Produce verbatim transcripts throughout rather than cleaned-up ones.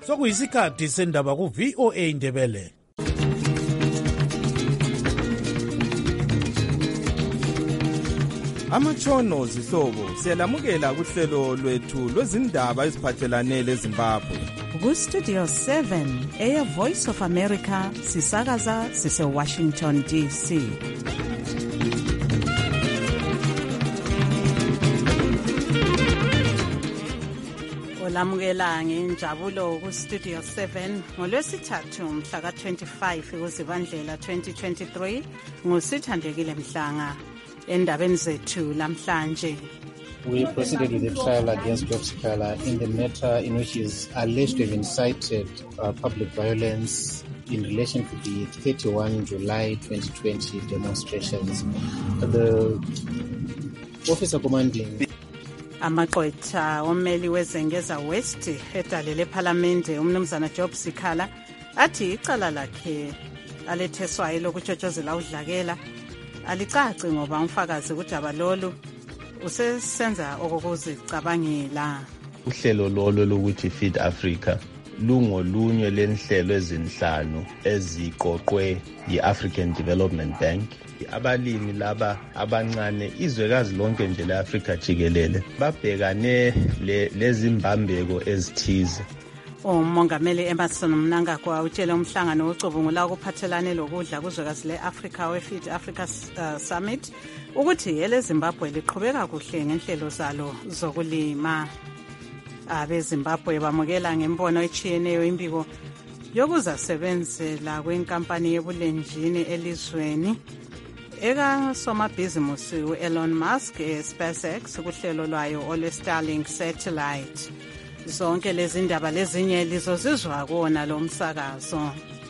sokuyisikhathi sendaba ku-V O A Ndebele. Amatshono zihlobo siyalamukela kuhlelo lwethu lwezindaba eziphathelane leZimbabwe. Ku-Studio seven, Air Voice of America, sisakaza sise-Washington D C. Olamukela ngenjabulo ku-Studio seven ngolwesithathu mhla ka-twenty-five kuZibandlela twenty twenty-three nguSithandekile Mhlanga. Endabeni zethu lamhlanje, we proceeded with the trial against Job Sikhala in the matter in which he is alleged to have incited uh, public violence in relation to the thirty-first July twenty twenty demonstrations. The officer commanding amaqwetha ommeli wezengeza West edalele ePhalamende umnumzana Job Sikhala athi icala lakhe aletheswayo lokutshotshozela udlakela alicaci ngoba umfakazi kudaba lolu usesenza okokuzicabangela. Uhlelo lolo lokuthi Feed Africa lungolunye lenhlelo ezinhlanu eziqoqwe yi-African Development Bank. Abalimi laba abancane izwekazi lonke nje le-Afrika jikelele babhekane lezimbambeko ezithize. Umongameli Emerson Mnangagwa utshele umhlangano ocubungula ukuphathelane lokudla kuzwekazi le-Africa we-Feed Africa uh, Summit ukuthi eleZimbabwe liqhubeka kuhle ngenhlelo zalo zokulima. AbeZimbabwe bamukela ngembono echiyeneyo imbiko yokuzasebenzela kwenkampani yebulenjini elizweni ekasomabhizimusi u-Elon Musk e-SpaceX kuhlelo lwayo olwe-Starlink satellite. Zonke lezi ndaba lezinye lizozizwa kuona lo msakazo.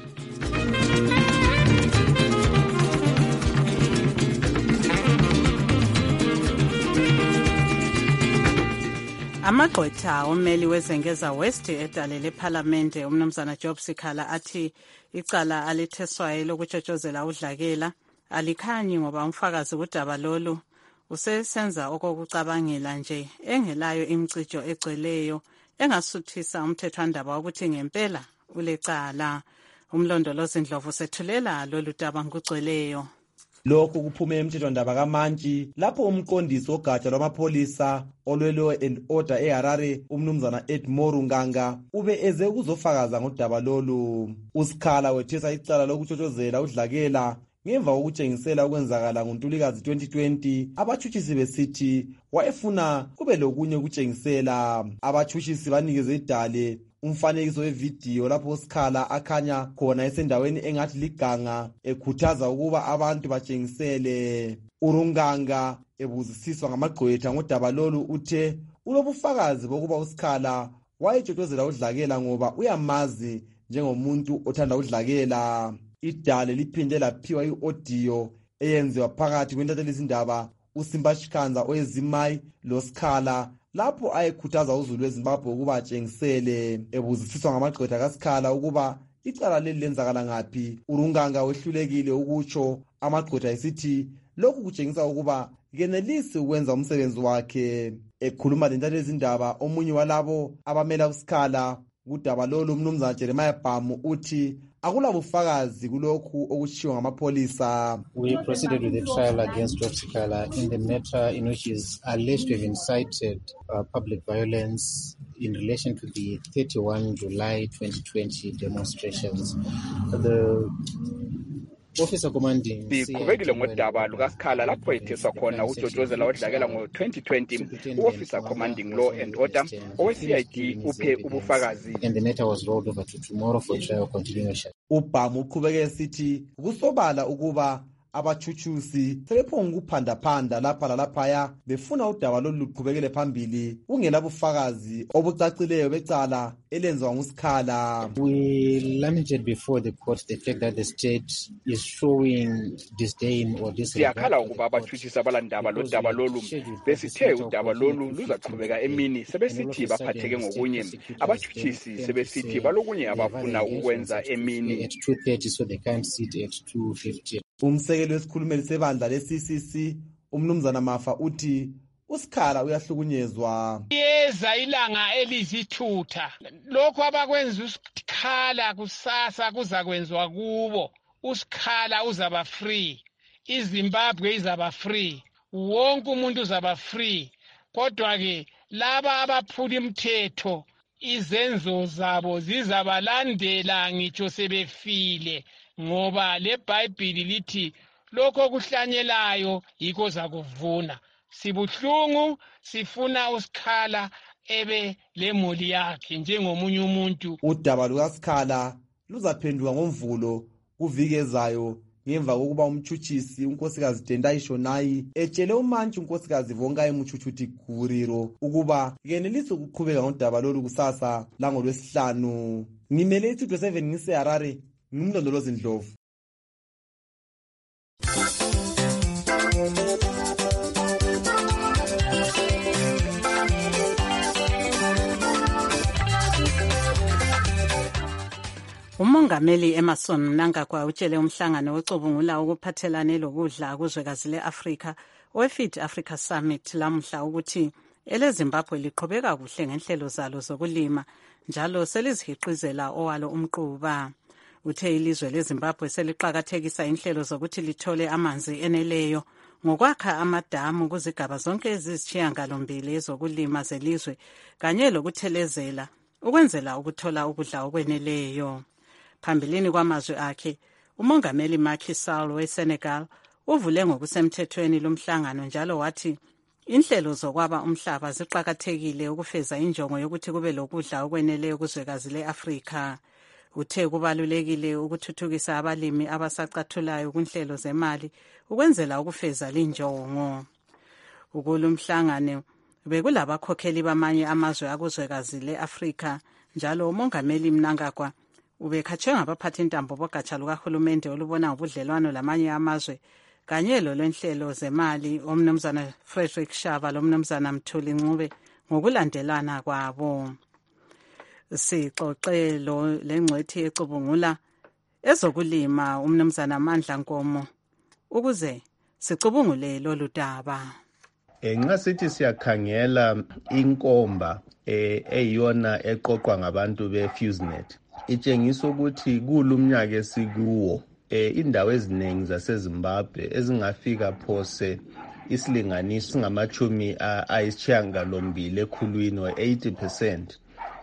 Amaqwetha ommeli wezengeza West edalele ePhalamende umnumzana Job Sikhala athi icala aletheswayo lokutshotshozela udlakela alikhanyi ngoba umfakazi kudaba lolu usesenza okokucabangela nje engelayo imicijo egcweleyo engasuthisa umthethwandaba ukuthi ngempela ulecala. Umlondolozi Ndlovu sethulela lolu daba ngugcweleyo. Lokhu kuphume emthethwandaba kaMantshi lapho umqondisi ogatsha lwamapholisa olwe-Law and Order eHarare umnumzana Edmore Nganga ube eze kuzofakaza ngodaba lolu. uSikhala wethesa icala lokutshotshozela udlakela ngemva kokutshengisela ukwenzakala ngoNtulikazi twenty twenty. Abatshutshisi besithi wayefuna kube lokunye ukutshengisela. Abatshutshisi banikeze idale umfanekiso wevidiyo lapho uSikhala akhanya khona esendaweni engathi liganga ekhuthaza ukuba abantu batshengisele. uRunganga ebuzisiswa ngamagqwetha ngodaba lolu uthe ulobufakazi bokuba uSikhala wayetshotshozela udlakela ngoba uyamazi njengomuntu othanda udlakela. Idale liphinde laphiwa i-audio eyenziwa phakathi kwentathelizindaba uSimba Shikhanza oyezimayi loSikhala lapho ayekhuthaza uzulu weZimbabwe ukuba atshengisele. Ebuzisiswa ngamagqwetha kaSikhala ukuba icala leli lenzakala ngaphi, uRunganga wehlulekile ukutsho. Amagqwetha esithi lokhu kutshengisa ukuba kenelisi ukwenza umsebenzi wakhe. Ekhuluma lentathelizindaba omunye walabo abamela uSikhala kudaba lolu umnumzana Jeremiah Bhamu uthi akulabufakazi kulokhu okutshiwo ngamapholisa. We proceeded with the trial against Job Sikhala in the matter in which he is alleged to have incited uh, public violence in relation to the thirty-first July twenty twenty demonstrations. The officer commanding siqhubekile ngodaba lukaSikhala lapho etheswa khona utshotshozela udlakela ngo-twenty twenty. U-officer commanding Law and Order owe-C I D uphe ubufakazi. And the matter was rolled over to tomorrow for trial continuation. uBhamu uqhubeke esithi kusobala ukuba abatshutshisi sebephonga ukuphandaphanda lapha lalaphaya befuna udaba lolu luqhubekele phambili kungelabufakazi obucacileyo becala elenziwa nguSikhala. We lamented before the court the fact that the state is showing disdain or disregard. Siyakhala ukuba abatshutshisi abalandaba lodaba lolu besithe udaba lolu luzaqhubeka emini sebesithi baphatheke ngokunye. Abatshutshisi sebesithi balokunye abafuna ukwenza emini. At two thirty so they can't sit at two fifty. Umsekeli wesikhulumeli sebandla le-C C C umnumzana Mafa uthi uSikhala uyahlukunyezwa. He kuveza ilanga elizithutha. Lokho abakwenza usikhala kusasa kuzakwenzwa kubo. Usikhala uzaba free. iZimbabwe izaba free. Wonke umuntu uzaba free. Kodwa ke laba abaphula imithetho izenzo zabo zizabalandela ngitsho sebefile, ngoba leBhayibhili lithi lokho kuhlanyelayo yikho zakuvuna. Sibuhlungu, sifuna usikhala ebe lemuli yakhe njengomunye umuntu. Udaba lukaSikhala luzaphenduka ngomvulo kuviki ezayo ngemva kokuba umtshutshisi unkosikazi Tendai Shonayi etshele umantshi unkosikazi Vongai Muchuchuti Guriro ukuba kenelisa ukuqhubeka ngodaba lolu kusasa langolwesihlanu. Ngimele iTudo seven ngise Harare, ngimlondolozi Ndlovu. Umongameli Emmerson Mnangagwa utshele umhlangano wecubungula ukuphathelane lokudla kuzwekazi le-Afrika we-Feed Africa Summit lamhla ukuthi eleZimbabwe liqhubeka kuhle ngenhlelo zalo zokulima njalo selizihiqizela owalo umquba. Uthe ilizwe leZimbabwe seliqakathekisa inhlelo zokuthi lithole amanzi eneleyo ngokwakha amadamu kuzigaba zonke ezisishiyangalombili zokulima zelizwe kanye lokuthelezela ukwenzela ukuthola ukudla okweneleyo. Phambilini kwamazwi akhe, umongameli Macky Sall weSenegal uvule ngokusemthethweni lomhlangano njalo wathi inhlelo zokwaba umhlaba ziqakathekile ukufeza injongo yokuthi kube lokudla okweneleyo kuzwekazi le-Afrika. Uthe kubalulekile ukuthuthukisa abalimi abasacathulayo kunhlelo zemali ukwenzela ukufeza linjongo. Ukulumhlangano bekulabakhokheli bamanye amazwe akuzwekazi le-Afrika njalo umongameli Mnangagwa ubekhatshwe ngabaphathi intambo bogatsha lukahulumende olubona ngobudlelwano lamanye amazwe kanye lolwenhlelo zemali omnumzana Frederick Shaba lomnumzana Mthuli Ncube ngokulandelana kwabo. Sixoxe lo lengcwethi ecubungula ezokulima umnumzana Mandla Nkomo ukuze sicubungule lolu daba. Nxa sithi siyakhangela inkomba eyiyona eqoqwa ngabantu beFusenet itshengisa ukuthi kulumnyaka esikuwo indawo eziningi zaseZimbabwe ezingafika phose isilinganiso singamachumi ayisishiyagalombili ekhulwini o eighty percent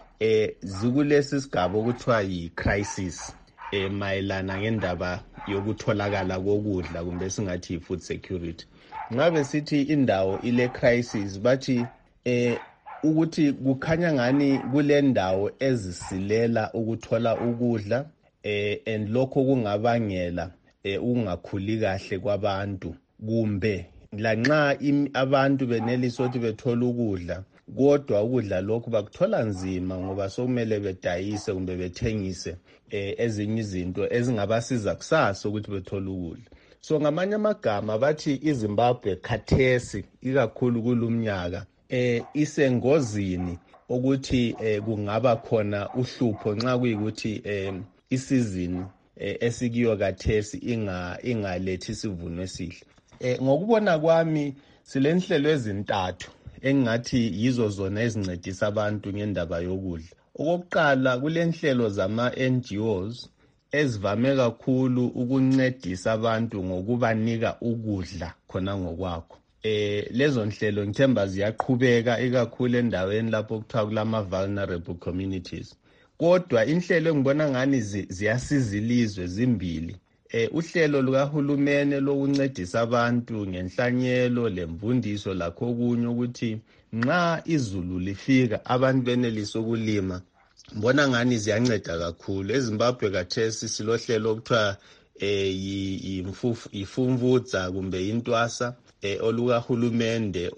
eh zikulesi sigaba okuthiwa yi-crisis eh mayelana ngendaba yokutholakala kokudla kumbe singathi yi-food security. Ngabe sithi indawo ile crisis bathi eh ukuthi kukhanya ngani kule ndawo ezisilela ukuthola ukudla eh and lokho kungabangela eh ungakhuli kahle kwabantu kumbe lanxa abantu benelisa ukuthi bethola ukudla kodwa ukudla lokho bakuthola nzima ngoba sokumele bedayise kumbe bethengise eh ezinye izinto ezingabasiza kusasa ukuthi bethola ukudla. So ngamanye amagama bathi iZimbabwe khathesi ikakhulu kulumnyaka eh isengozini ukuthi eh kungaba khona uhlupho nxa kuyikuthi eh isizini eh, esikiyo kathesi inga ingalethi isivuno esihle. Eh ngokubona kwami silenhlelo ezintathu engathi yizo zona ezincedisa abantu ngendaba yokudla. Okokuqala kulenhlelo zama N G Os ezivame kakhulu ukuncedisa abantu ngokubanika ukudla khona ngokwakho. Eh lezo nhlelo ngithemba ziyaqhubeka ikakhulu endaweni lapho kuthiwa kulama vulnerable communities. Kodwa inhlelo engibona ngani ziyasiza ilizwe zimbili. Eh uhlelo lukahulumene lokuncedisa abantu ngenhlanyelo lemvundiso lakho kunye ukuthi nxa izulu lifika abantu benelisa ukulima. Mbona ngani ziyanceda kakhulu. EZimbabwe kathesi silohlelo okuthiwa eh yimfufu ifumvudza kumbe intwasa eh olukahulumende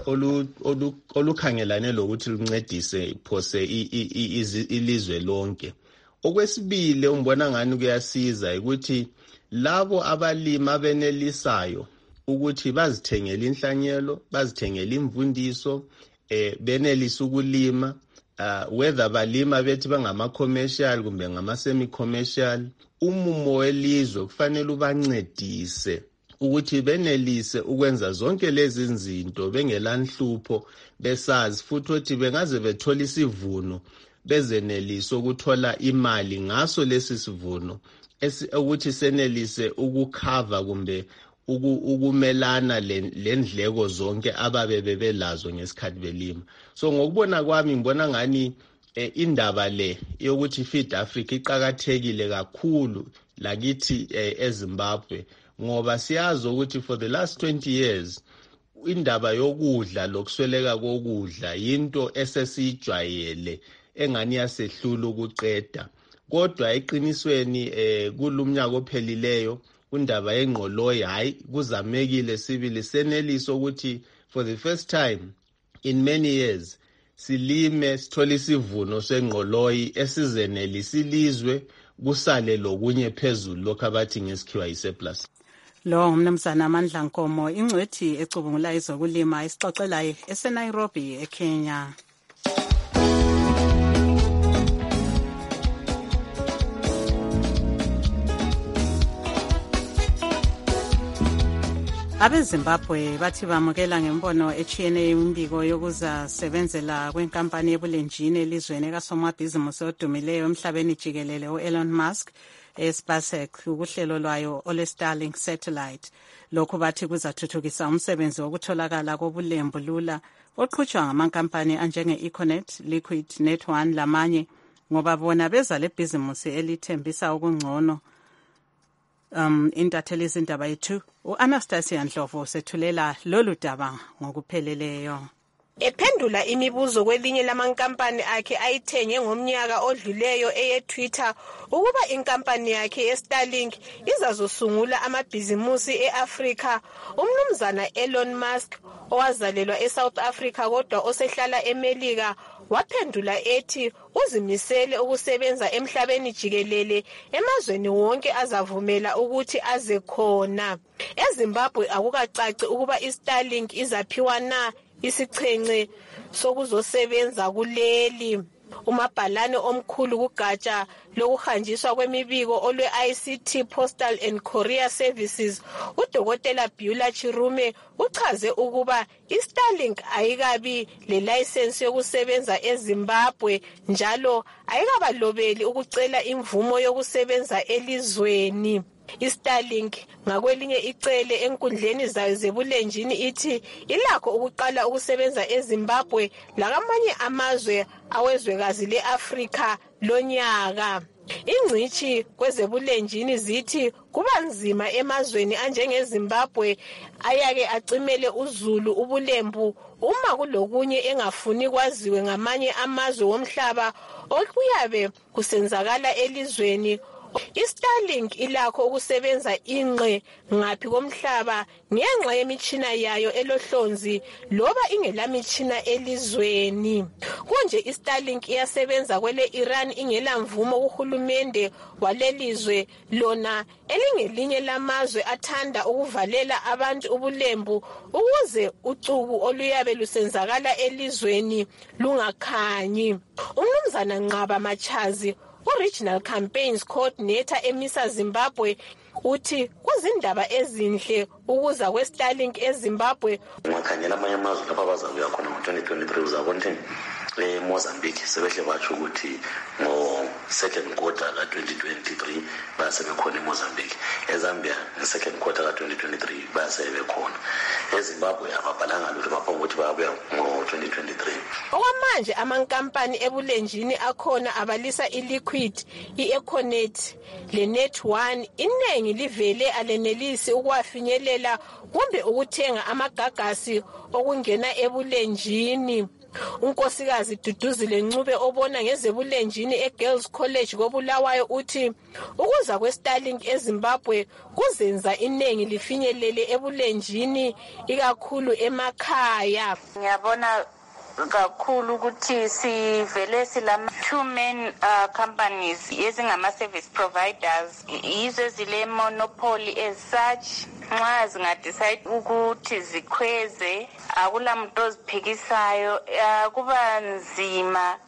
olukhangelane lokuthi luncedise phose ilizwe lonke. Okwesibili umbona ngani kuyasiza ukuthi labo abalima benelisayo ukuthi bazithengele inhlanyelo, bazithengele imvundiso, eh benelisa ukulima uh, whether balima bethi bangama commercial kumbe ngama semi commercial, umumo welizwe kufanele ubancedise ukuthi benelise ukwenza zonke lezi zinto bengelanhlupho besazi futhi ukuthi bengaze bethola isivuno bezenelise ukuthola imali ngaso lesi sivuno ukuthi senelise ukukhava kumbe ukumelana lendleko zonke ababe bebelazo ngesikhathi belima. So ngokubona kwami ngibona ngani eh, indaba le yokuthi Feed Africa iqhakathekile kakhulu lakithi eh, eZimbabwe ngoba siyazi ukuthi for the last twenty years indaba yokudla lokusweleka kokudla yinto esesijwayele engani yasehlula ukuqeda. Kodwa eqinisweni eh, kulumnyaka ophelileyo undaba yengqoloyi hayi kuzamekile sibili seneliso ukuthi for the first time in many years silime sithole isivuno sengqoloyi esizenelisa ilizwe kusale lokunye phezulu lokho abathi ngesikhiwa yisurplus. Lo ngumnumzana Amandla Nkomo ingcwethi ecubungula izokulima isixoxela eseNairobi eKenya. AbeZimbabwe bathi bamukela ngembono echiyene imbiko yokuzasebenzela kwenkampani yebulenjini elizweni kasomabhizimusi odumileyo emhlabeni jikelele u-Elon Musk e-SpaceX ukuhlelo lwayo ole-Starlink satellite. Lokhu bathi kuzathuthukisa umsebenzi wokutholakala kobulembu lula oqhutshwa ngamankampani anjenge-Econet, Liquid, Net one lamanye ngoba bona beza lebhizimusi elithembisa okungcono. Um intatheli izindaba yethu uAnastasia Ndlovu sethulela lolu daba ngokupheleleyo. Ephendula imibuzo kwelinye lamankampani akhe ayithenge ngomnyaka odluleyo eye-Twitter ukuba inkampani yakhe ye-Starlink izazosungula amabhizimusi e-Afrika, umnumzana Elon Musk owazalelwa eSouth Africa kodwa osehlala eMelika waphendula ethi uzimisele ukusebenza emhlabeni jikelele emazweni wonke azavumela ukuthi aze khona. EZimbabwe akukacaci ukuba iStarlink izaphiwa na isichenche sokuzosebenza kuleli. Umabhalane omkhulu kugatsha lokuhanjiswa kwemibiko olwe-I C T Postal and Courier Services uDokotela Beulah Chirume uchaze ukuba iStarlink ayikabi lelayisensi yokusebenza eZimbabwe njalo ayikabalobeli ukucela imvumo yokusebenza elizweni. iStarlink ngakwelinye icele enkundleni zayo zebulenjini ithi ilakho ukuqala ukusebenza eZimbabwe lakamanye amazwe awezwekazi leAfrika lonyaka. Ingcitshi kwezebulenjini zithi kuba nzima emazweni anjengeZimbabwe ayake acimele uzulu ubulembu uma kulokunye engafuni kwaziwe ngamanye amazwe womhlaba okuyabe kusenzakala elizweni. iStarlink ilakho ukusebenza ingqe ngaphi komhlaba ngenxa yemitshina yayo elohlonzi loba ingelamitshina elizweni. Konje iStarlink iyasebenza kwele Iran ingela mvumo kuhulumende walelizwe lona elingelinye lamazwe athanda ukuvalela abantu ubulembu ukuze ucuku oluyabe lusenzakala elizweni lungakhanyi. Umnumzana Nqaba Machazi Regional Campaigns Coordinator emisa Zimbabwe uthi kuzindaba ezinhle ukuza kweStarlink eZimbabwe. Ngakhanyela amanye amazwe lapha bazabuya khona ngo-twenty twenty-three uzabona eMozambique sebehle batsho ukuthi ngo-second quarter ka-twenty twenty-three bayasebekhona eMozambique. eZambia nge-second quarter ka-twenty twenty-three bayasebekhona. eZimbabwe ababhalanga lutho baphambi ukuthi bayabuya ngo-twenty twenty-three. Okwamanje amankampani ebulenjini akhona abalisa iLiquid, i-Econet le-Net one iningi livele alenelisi ukuwafinyelela kumbe ukuthenga amagagasi okungena ebulenjini. Unkosikazi Duduzile Ncube obona ngezebulenjini eGirls College koBulawayo uthi ukuza kweStarlink eZimbabwe kuzenza inengi lifinyelele ebulenjini ikakhulu emakhaya. Ngiyabona kakhulu ukuthi sivele silama two main uh, companies ezingama service providers yizo ezile monopoly as such. Nxa zingadecide ukuthi zikhweze akula muntu oziphikisayo kuba nzima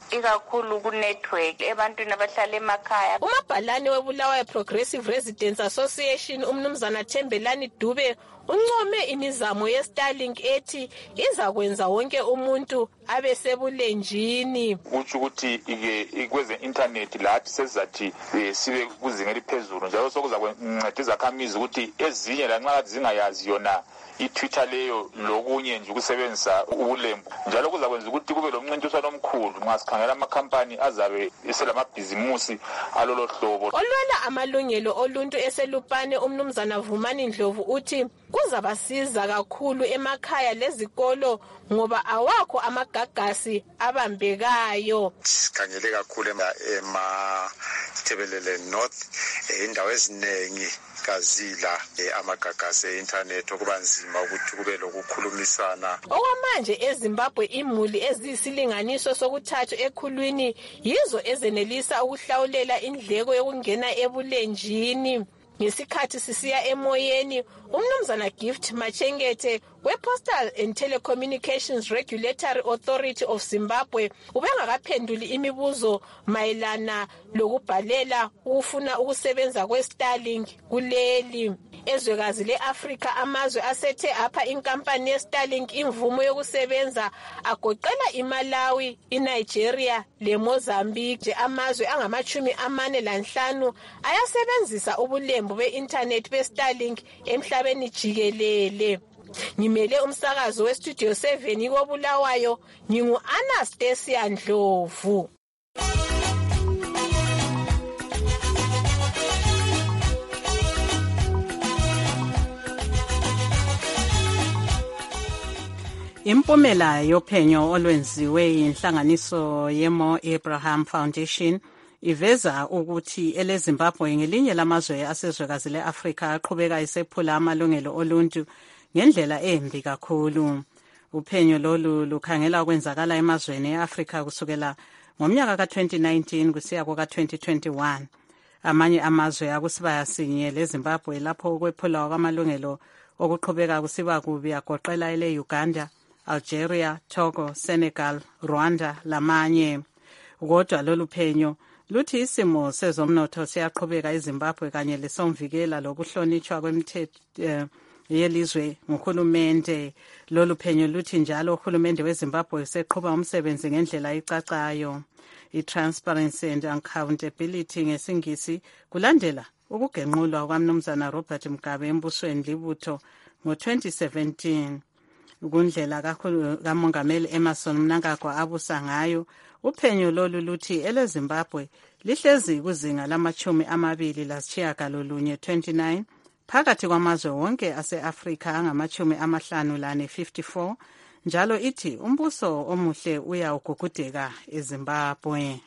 ikakhulu ku-network ebantwini abahlala emakhaya. Umabhalane webulawayo Progressive Residents Association umnumzana Thembelani Dube uncome imizamo ye-Starlink ethi izakwenza wonke umuntu abe sebulenjini. Utsho ukuthi kweze internet lathi sezathi sibe kuzinga eliphezulu njalo sokuzakunceda izakhamizi ukuthi ezinye lanxa zingayazi yona iTwitter leyo lokunye nje ukusebenzisa ubulembu njalo kuzakwenza ukuthi kube lomncintiswano omkhulu nxa sikhangela amakhampani azabe eselamabhizimusi alolo hlobo. Olwela amalungelo oluntu eselupane umnumzana Vumani Ndlovu uthi kuzabasiza kakhulu emakhaya lezikolo ngoba awakho amagagasi abambekayo. Sikhangele kakhulu ema Tebelele North indawo eziningi kazila amagagasi e-internet okuba nzima ukuthi kube lokukhulumisana. Okwamanje eZimbabwe imuli eziyisilinganiso sokuthathu ekhulwini yizo ezenelisa ukuhlawulela indleko yokungena ebulenjini. Ngesikhathi sisiya emoyeni umnumzana Gift Machengete we-Postal and Telecommunications Regulatory Authority of Zimbabwe ubengakaphenduli imibuzo mayelana lokubhalela ukufuna ukusebenza kwe-Starlink kuleli. Ezwekazi le-Afrika amazwe asethe apha inkampani ye-Starlink imvumo yokusebenza agoqela iMalawi, iNigeria leMozambique. Amazwe angamachumi amane lanhlanu ayasebenzisa ubulembu be-internet be-Starlink emhlabeni jikelele. Ngimele umsakazo we-Studio seven kobulawayo ngingu-Anastasia Ndlovu. Impumela yophenyo olwenziwe inhlanganiso yemo Abraham Foundation iveza ukuthi eleZimbabwe ngelinye lamazwe asezwekazi leAfrika aqhubeka isephula amalungelo oluntu ngendlela embi kakhulu. Uphenyo lolu lukhangela ukwenzakala emazweni eAfrika kusukela ngomnyaka ka twenty nineteen kusiya kuka twenty twenty-one. Amanye amazwe akusibaya sinye leZimbabwe lapho ukwephula kwamalungelo okuqhubeka kusiba kubi agoqela ele Uganda, Algeria, Togo, Senegal, Rwanda lamanye. Kodwa lolu phenyo luthi isimo sezomnotho siyaqhubeka eZimbabwe kanye lesomvikela lokuhlonitshwa kwemithetho uh, yelizwe nguhulumende. Lolu phenyo luthi njalo uhulumende weZimbabwe seqhuba umsebenzi ngendlela icacayo. I-Transparency and Accountability ngesingisi kulandela ukugenqulwa kwamnumzana Robert Mugabe embusweni libutho ngo twenty seventeen. Kundlela kaMongameli Emerson Mnangagwa abusa ngayo, uphenyo lolu luthi eleZimbabwe lihlezi kuzinga lamachumi amabili lasitshiyagalolunye twenty-nine phakathi kwamazwe wonke ase-Afrika angamachumi amahlanu lane fifty-four, njalo ithi umbuso omuhle uyawugugudeka eZimbabwe.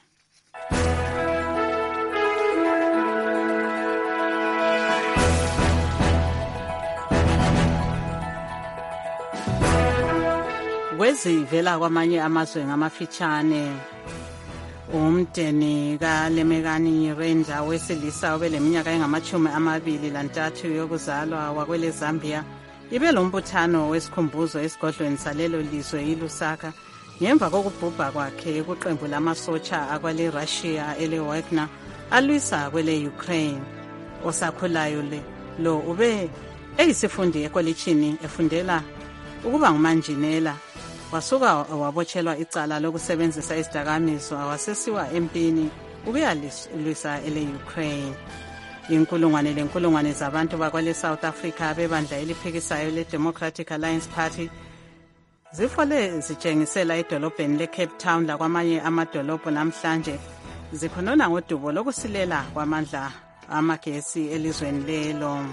Kwezivela kwamanye amazwe ngamafitshane, umdeni kaLemekani Renda wesilisa obeleminyaka engamachumi amabili lantathu yokuzalwa wakwele Zambia ibe lombuthano wesikhumbuzo esigodlweni salelo lizwe iLusaka ngemva kokubhubha kwakhe kuqembu lamasotsha akwale Russia ele Wagner alwisa kwele Ukraine. Osakhulayo le lo ube eyisifundi ekolitshini efundela ukuba ngumanjinela. Wasuka wabotshelwa icala lokusebenzisa izidakamizwa wasesiwa empini ukuyalwisa ele Ukraine. Inkulungwane lenkulungwane zabantu bakwale South Africa bebandla eliphikisayo le Democratic Alliance Party zifole zitshengisela edolobheni le Cape Town lakwamanye amadolobho namhlanje zikhonona ngodubo lokusilela kwamandla amagesi elizweni lelo.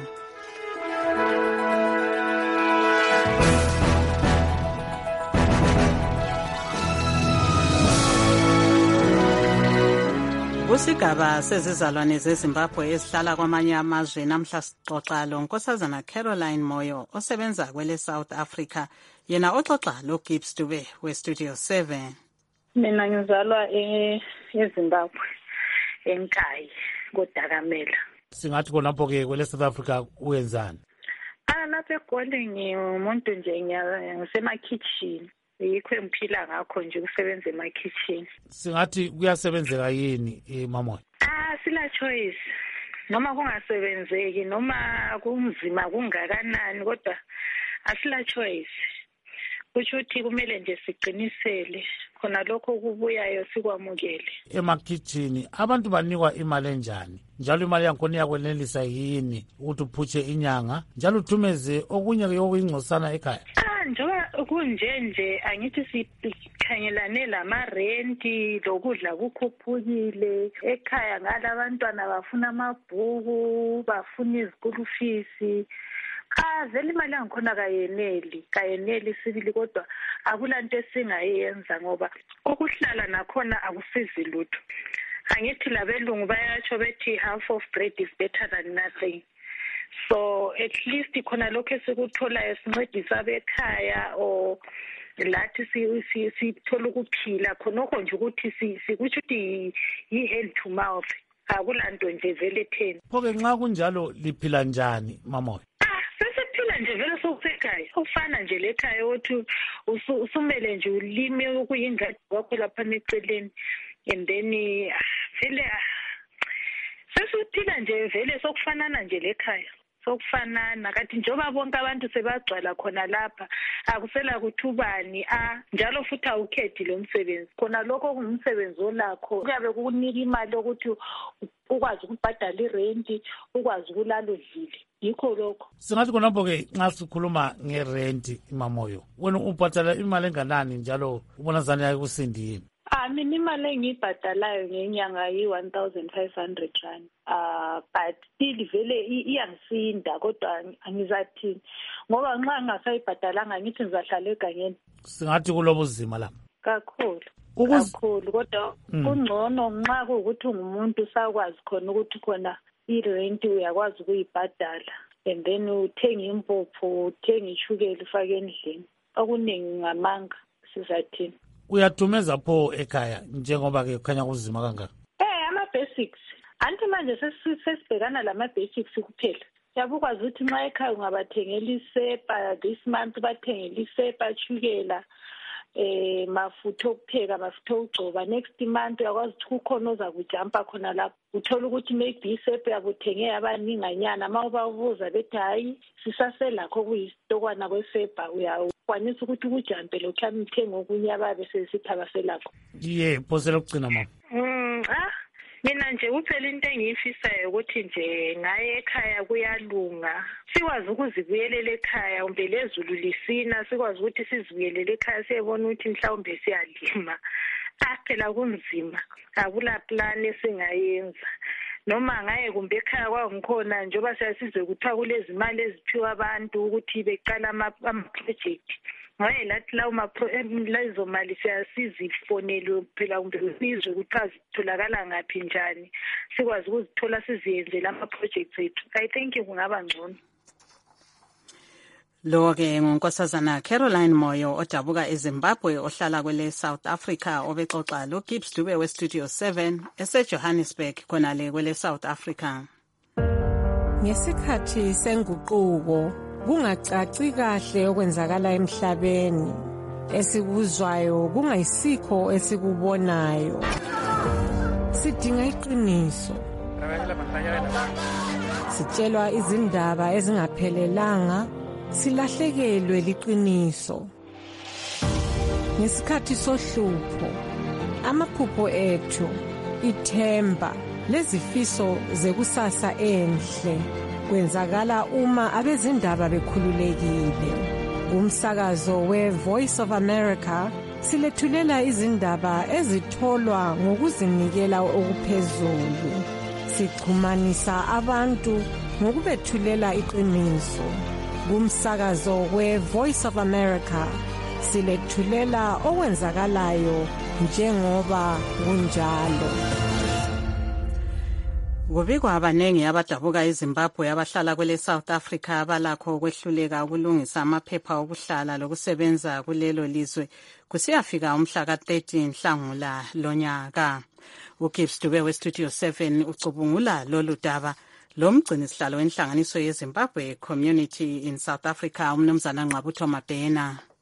Kusigaba sezizalwane zeZimbabwe ezihlala kwamanye amazwe namhla sixoxa lo Nkosazana Caroline Moyo osebenza kwele South Africa, yena oxoxa lo Gibbs Dube we-Studio seven. Mina ngizalwa eZimbabwe eNkayi koDakamela. Singathi khonapho ke kwele South Africa uyenzani? Ah, lapha eGoli ngimuntu nje ngisema kitchen. yikho engiphila ngakho nje ukusebenza emakhitchen. Singathi kuyasebenzeka yini Mamoyo? Ah, sila choice. Noma kungasebenzeki noma kunzima kungakanani kodwa asila choice. Kusho ukuthi kumele nje siqinisele khona lokho kubuyayo sikwamukele. Emakhitchen abantu banikwa imali enjani? Njalo imali yakhona iyakwenelisa yini ukuthi uphutshe inyanga njalo uthumeze okunye okuyingcosana ekhaya? Ah, njoba kunje nje angithi sikhangelane lamarenti lokudla kukhuphukile ekhaya ngala abantwana bafuna amabhuku bafuna izikulu fees. Ah, vele imali yangikhona kayeneli kayeneli sibili kodwa akulanto esingayenza ngoba ukuhlala nakhona akusizi lutho. Angithi labelungu bayatsho bethi half of bread is better than nothing. So at least khona lokho esikutholayo sincedisa bekhaya or lathi si sithola ukuphila khonokho nje ukuthi sikuthi ukuthi yi hand to mouth akulanto nje vele theni. Phoke nxa kunjalo liphila njani Mamoyo? Nje vele sokusekhaya ufana nje lekhaya othi usumele nje ulime ukuyingadi wakho lapha eceleni and then vele sesiphila nje vele sokufanana nje lekhaya sokufanana kanti njoba bonke abantu sebagcwala khona lapha akusela kuthubani a njalo futhi awukhethi lo msebenzi khona lokho kungumsebenzi olakho kuyabe kukunika imali ukuthi ukwazi ukubhadala irenti ukwazi ukulala udlile yikho lokho. Singathi khonapho ke nxa sikhuluma ngerenti Mamoyo wena ubhadala imali enganani njalo ubona zani yakusindini? Ah, mina imali engibhadalayo ngenyanga yi one thousand five hundred rand. Ah, but still vele iyangisinda kodwa angizathini ngoba nxa ngingasayibhadalanga ngithi ngizahlala egangeni. Singathi kulobuzima la. Kakhulu. Kakhulu kodwa kungcono nxa kuukuthi ungumuntu usakwazi khona ukuthi khona irent uyakwazi ukuyibhadala and then uthenga impuphu uthenga ishukela ufake endlini okuningi ngamanga sizathini. Uyathumeza pho ekhaya njengoba ke kukhanya kuzima kangaka? Eh, ama basics anti manje sesibhekana lama basics kuphela. Yabukwazi ukuthi nxa ekhaya ungabathengela isepa this month bathengela isepa ishukela eh mafutha okupheka mafutha okugcoba next month uyakwazi ukuthi kukhona oza kujampa khona lapho uthola ukuthi maybe isepa yabuthenge abaninganyana mawubabuza bethi hayi sisaselakho kuyisitokwana kwesepa uyakwanisa ukuthi ukujampe lokho amthenga okunye ababe sesithi abaselakho. Ye phosela ukugcina mama. Mm ah mina nje kuphela into engiyifisayo ukuthi nje ngaye ekhaya kuyalunga sikwazi ukuzibuyelela ekhaya umbe lezulu lisina sikwazi ukuthi sizibuyelele ekhaya siyebona ukuthi mhlawumbe siyalima aphela kunzima akula plan esingayenza noma ngaye kumbe ekhaya kwangikhona njoba siyasizwe kuthiwa kulezi imali eziphiwa abantu ukuthi beqala ama project ngaye lathi lawo lezo mali siyasizifonele phela kumbe sizwe ukuthi azitholakala ngaphi njani sikwazi ukuzithola siziyenzele ama projects ethu. I think kungaba ngcono. Lo ke ngonkosazana Caroline Moyo odabuka eZimbabwe ohlala kwele South Africa obexoxa lo Gibbs Dube we Studio seven ese Johannesburg khona le kwele South Africa. Ngesikhathi senguquko kungacaci kahle okwenzakala emhlabeni esikuzwayo kungayisikho esikubonayo sidinga iqiniso sitshelwa izindaba ezingaphelelanga silahlekelwe liqiniso ngesikhathi sohlupho amaphupho ethu ithemba lezifiso zekusasa enhle kwenzakala uma abezindaba bekhululekile. Umsakazo we Voice of America silethulela izindaba ezitholwa ngokuzinikela okuphezulu sixhumanisa abantu ngokubethulela iqiniso. Umsakazo we Voice of America silethulela okwenzakalayo njengoba kunjalo. Kubikwa abanengi abadabuka eZimbabwe abahlala kwele South Africa abalakho ukwehluleka ukulungisa amaphepha okuhlala lokusebenza kulelo lizwe kusiyafika umhla ka thirteen Nhlangula lonyaka. uGibbs Dube we Studio seven ucubungula lolu daba lomgcini sihlalo wenhlanganiso yeZimbabwe Community in South Africa umnumzana Nqabutho Mabhena.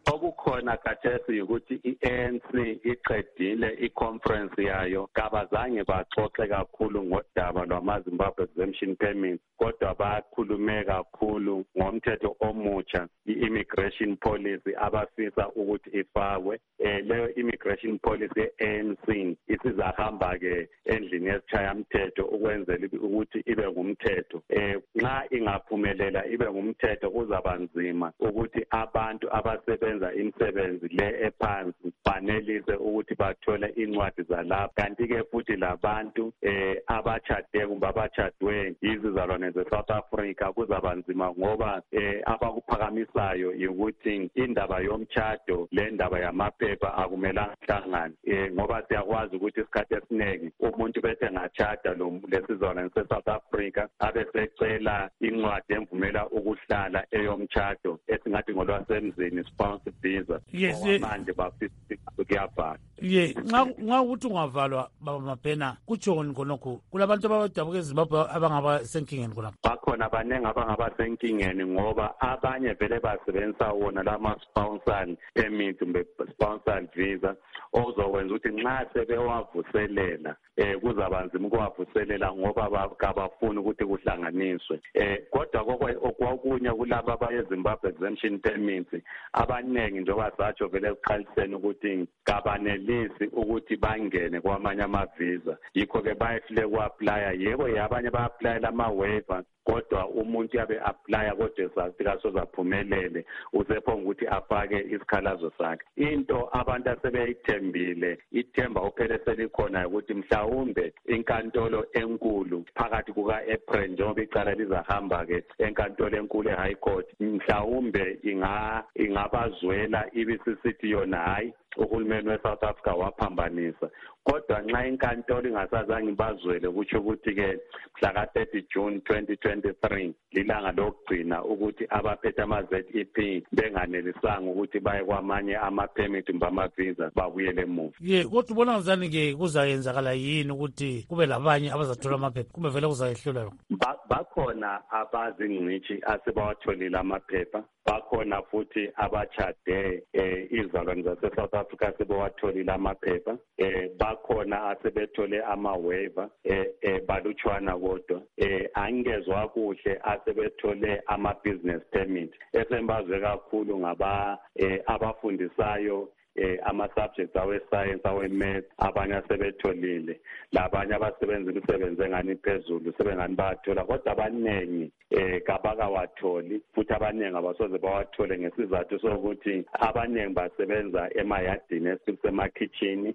okukhona khathesi ukuthi i-A N C iqedile i-conference yayo kabazange baxoxe kakhulu ngodaba lwama-Zimbabwe exemption permits kodwa bakhulume kakhulu ngomthetho omutsha i-immigration policy abafisa ukuthi ifakwe. Eh, leyo immigration policy ye-A N C isizahamba-ke endlini yesishayamthetho ukwenzela ukuthi ibe ngumthetho. Eh, nxa ingaphumelela ibe ngumthetho kuzaba nzima ukuthi abantu abasebenza imisebenzi le ephansi banelise ukuthi bathole incwadi zalapha. Kanti-ke futhi labantu eh, abachade kumbe abachadwe yizizalwane ze-South Africa kuzaba nzima ngoba eh, abakuphakamisayo ukuthi indaba yomtshado le ndaba yamaphepha akumelanga hlangane. Eh, ngoba siyakwazi ukuthi isikhathi esiningi umuntu bese ngachada lo lesizalwane se-South Africa abe secela incwadi emvumela ukuhlala eyomtshado esingathi ngolwasemzini spouse visa. Yes, manje bafisa kuyavala. Ye, nxa ukuthi ungavalwa baba Mabhena kutshoni khonokho kulabantu abadabuka eZimbabwe abangaba senkingeni khona. Bakhona abaningi abangaba senkingeni ngoba abanye vele basebenzisa wona lama sponsored permit kumbe sponsored visa okuzokwenza ukuthi nxa sebewavuselela eh kuzaba nzima ukuwavuselela ngoba kabafuni ukuthi kuhlanganiswe. Eh kodwa okwakunye kulabo abayeZimbabwe exemption permits abaningi njengoba satsho vele ekuqaliseni ukuthi kabanelisi ukuthi bangene kwamanye amavisa yikho ke bayehlule ku-aplya. Yebo yabanye ba-aplayela ama-waiver kodwa umuntu yabe aplya kodwa sasika sozaphumelele usephonga ukuthi afake isikhalazo sakhe. Into abantu asebeyithembile ithemba uphele selikhona ukuthi mhlawumbe inkantolo enkulu phakathi kuka-April njengoba icala lizahamba-ke enkantolo enkulu e-High Court mhlawumbe inga ingabazwela ibisisithi yona hayi uhulumeni we-South Africa waphambanisa. Kodwa nxa inkantolo ingasazange ibazwele kutsho ukuthi-ke mhla ka-thirty June twenty twenty-three lilanga lokugcina ukuthi abaphethe ama-Z E P benganelisanga ukuthi baye kwamanye ama-permit kumbe ama-visa babuyele emuva. Ye, kodwa ubona ngazani-ke kuzayenzakala yini ukuthi kube labanye abazathola amaphepha kumbe vele kuzayehlula yona? Bakhona abazingcitshi asebawatholile amaphepha, bakhona futhi abachade eh izalwane zase-South Africa sebewatholile amaphepha, eh bakhona asebethole ama-waiver eh, eh balutshwana kodwa eh angezwa kuhle asebethole ama-business permit. Esembazwe kakhulu ngaba eh, abafundisayo eh ama-subjects awe-science awe-math abanye asebetholile, labanye abasebenza imisebenzi engani phezulu sebengani bayathola kodwa abaningi eh kabakawatholi futhi abaningi abasoze bawathole ngesizathu sokuthi abaningi basebenza emayadini esemakhitshini.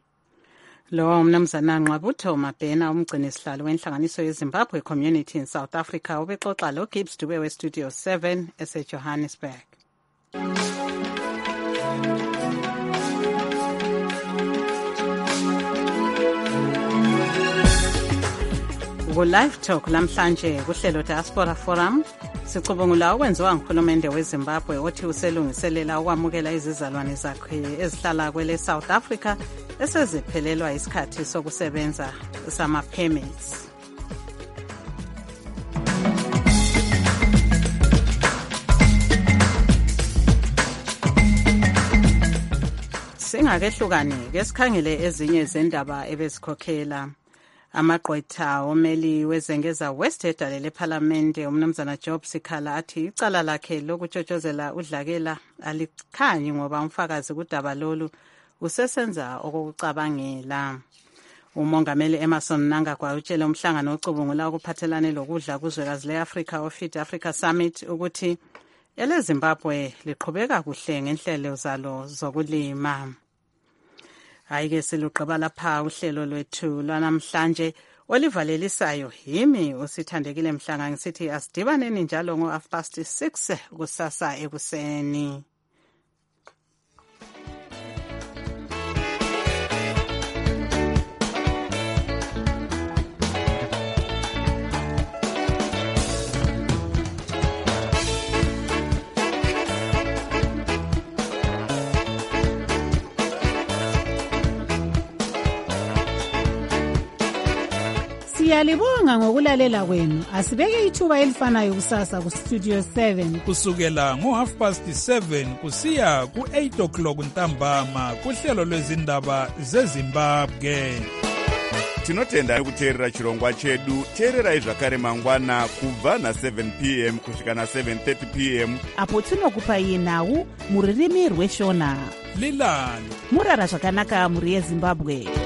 Lo umnumzana Nqabutho Mabhena umgcini sihlalo wenhlanganiso yeZimbabwe Community in South Africa ubexoxa lo Gibbs Dube we Studio seven eseJohannesburg. Ku-Live Talk lamhlanje kuhlelo Diaspora Forum sicubungula okwenziwa nguhulumende weZimbabwe othi uselungiselela ukwamukela izizalwane zakhe ezihlala kwele South Africa eseziphelelwa isikhathi sokusebenza sama-permits. Singakehlukani-ke sikhangele ezinye zendaba ebezikhokhela. Amagqwetha omeli wezengeza West edalele ephalamende umnumzana Job Sikhala athi icala lakhe lokutshotshozela udlakela alikhanyi ngoba umfakazi kudaba lolu usesenza okokucabangela. Umongameli Emerson Mnangagwa utshele umhlangano ocubungula ukuphathelane lokudla kuzwekazi le-Africa oFeed Africa Summit ukuthi ele Zimbabwe liqhubeka kuhle ngenhlelo zalo zokulima. Hayi-ke siluqaba lapha uhlelo lwethu lwanamhlanje olivalelisayo yimi usithandekile Mhlanga ngisithi asidibaneni njalo ngo half past six kusasa ekuseni. Siyalibonga ngokulalela kwenu. Asibeke ithuba elifanayo kusasa ku Studio seven. Kusukela ngo half past seven kusiya ku eight o'clock ntambama kuhlelo lwezindaba zeZimbabwe. Tinotenda kuteerera chirongwa chedu. Teererai zvakare mangwana kubva na seven p m kusvika na seven thirty p m apo tinokupai nhau muririmi rweshona. Lilani murara zvakanaka muri yeZimbabwe.